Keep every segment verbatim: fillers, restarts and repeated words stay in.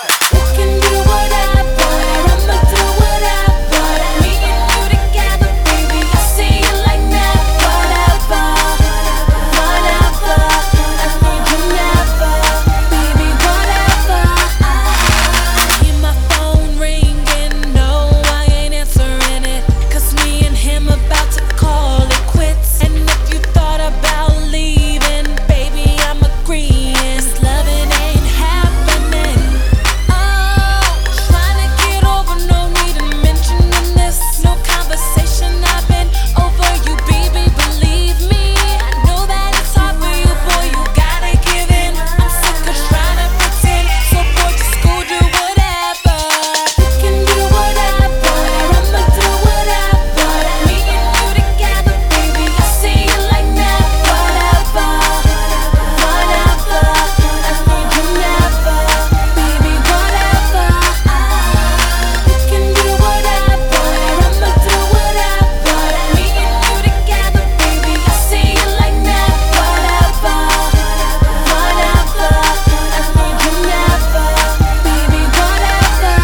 We can do whatever, I'ma do whatever. Me and you together, baby, I see you like never, ever, whatever. I need you never, baby, whatever. I hear my phone ringing, no, I ain't answering it, 'cause me and him about to call it quits. And if you thought about leaving, baby, I'm agreeing. This loving ain't happening. Oh, trying to get over, no need to mention this. No conversation, I've been over you, baby, believe me. I know that it's hard for you, boy, you gotta give in. I'm sick of trying to pretend, so boy, just go do whatever. We can do whatever, I'ma do whatever. Me and you together, baby, I see you like never, ever, whatever. I need you never, baby, whatever. We can do whatever, I'ma do whatever. Me and you together, baby, I see you like never, ever, whatever. I need you never, baby, whatever.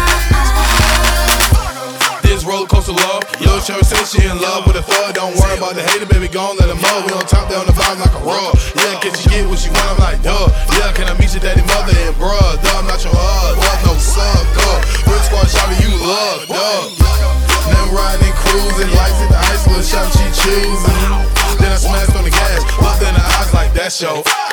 This roller coaster love, Lil' Shorty say she in love with a thug. Don't worry about the hater, baby, gon' let him know. We on top, down the vibe like a rug. Yeah, can she get what she want? I'm like, duh. Yeah, can I meet your daddy, mother, and bruh? Duh, I'm not your hug, fuck no son, duh. Real squad shawty, you love, duh. Now riding and cruising, lights in the ice, little shawty, she choosing. Then I smashed on the gas, looked in her eyes like, that's yo.